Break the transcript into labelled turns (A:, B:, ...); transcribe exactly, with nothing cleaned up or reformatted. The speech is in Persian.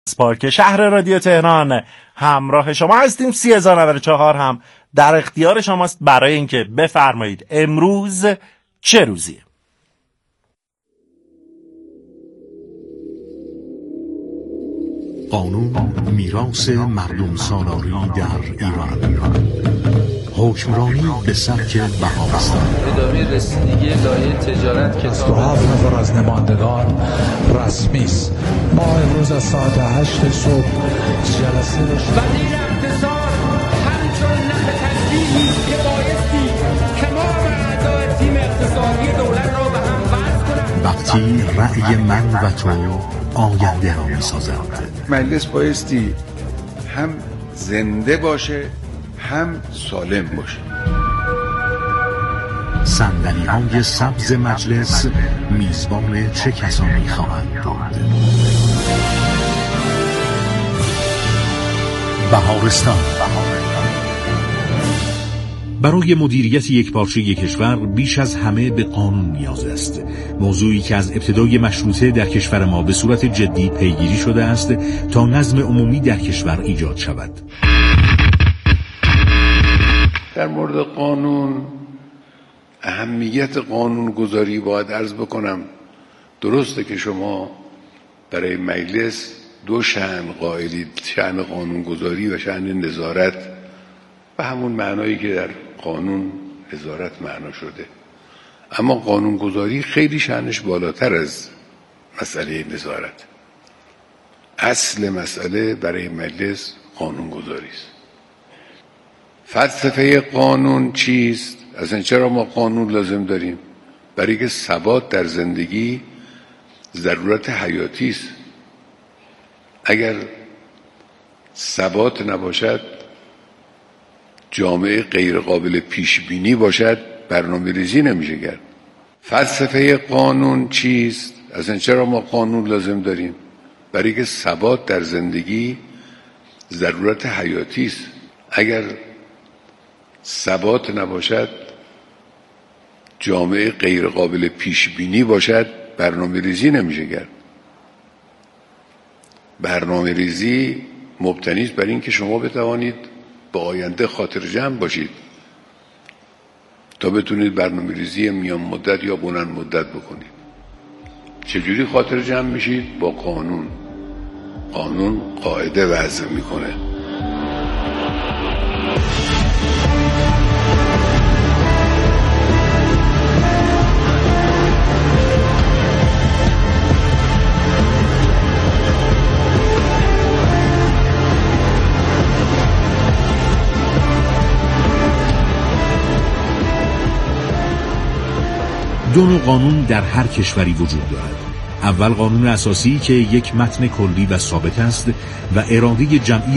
A: پارک شهر رادیو تهران همراه شما هستیم. سی هزار و نود و چهار هم در اختیار شماست برای اینکه بفرمایید امروز چه روزیه.
B: قانون میراث مردم سالاری در ایران. حکمرانی به سبک بهارستان.
C: ادامه رسیدگی لایحه تجارت که
D: دو هفت نفر از نمایندگان رسمی است. ما امروز از ساعت هشت صبح جلسه داشتیم.
E: وزیر اقتصاد همچون نخ تشبیهی که بایستی تمام اعضای تیم اقتصادی دولت را به هم وصل کنند.
B: وقتی رأی من و تو آینده را می‌سازد.
F: مجلس بایستی هم زنده باشه هم سالم باشه.
B: صندلی های سبز مجلس میزبان چه کسانی خواهند بود؟ بهارستان. برای مدیریت یکپارچه کشور بیش از همه به قانون نیاز است. موضوعی که از ابتدای مشروطه در کشور ما به صورت جدی پیگیری شده است تا نظم عمومی در کشور ایجاد شود.
F: در مورد قانون، اهمیت قانون گذاری باید عرض بکنم. درسته که شما برای مجلس دو شأن قائلید، شأن قانون گذاری و شأن نظارت، و همون معنایی که در قانون نظارت معنا شده. اما قانون گذاری خیلی شأنش بالاتر از مسئله نظارت. اصل مسئله برای مجلس قانون گذاری است. فلسفه قانون چیست؟ اصلا چرا ما قانون لازم داریم؟ برای که ثبات در زندگی ضرورت حیاتی است. اگر ثبات نباشد، جامعه غیر قابل پیش بینی باشد، برنامه ریزی نمیشه کرد. فلسفه قانون چیست؟ اصلا چرا ما قانون لازم داریم؟ برای که ثبات در زندگی ضرورت حیاتی است. اگر ثبات نباشد، جامعه غیر قابل پیش بینی باشد، برنامه ریزی نمیشه کرد. برنامه ریزی مبتنی است بر این که شما بتوانید به آینده خاطر جمع باشید تا بتونید برنامه ریزی میان مدت یا بلند مدت بکنید. چجوری خاطر جمع میشید؟ با قانون. قانون قاعده وضع میکنه.
B: دو نوع قانون در هر کشوری وجود دارد. اول قانون اساسی که یک متن کلی و ثابت است و اراده جمعی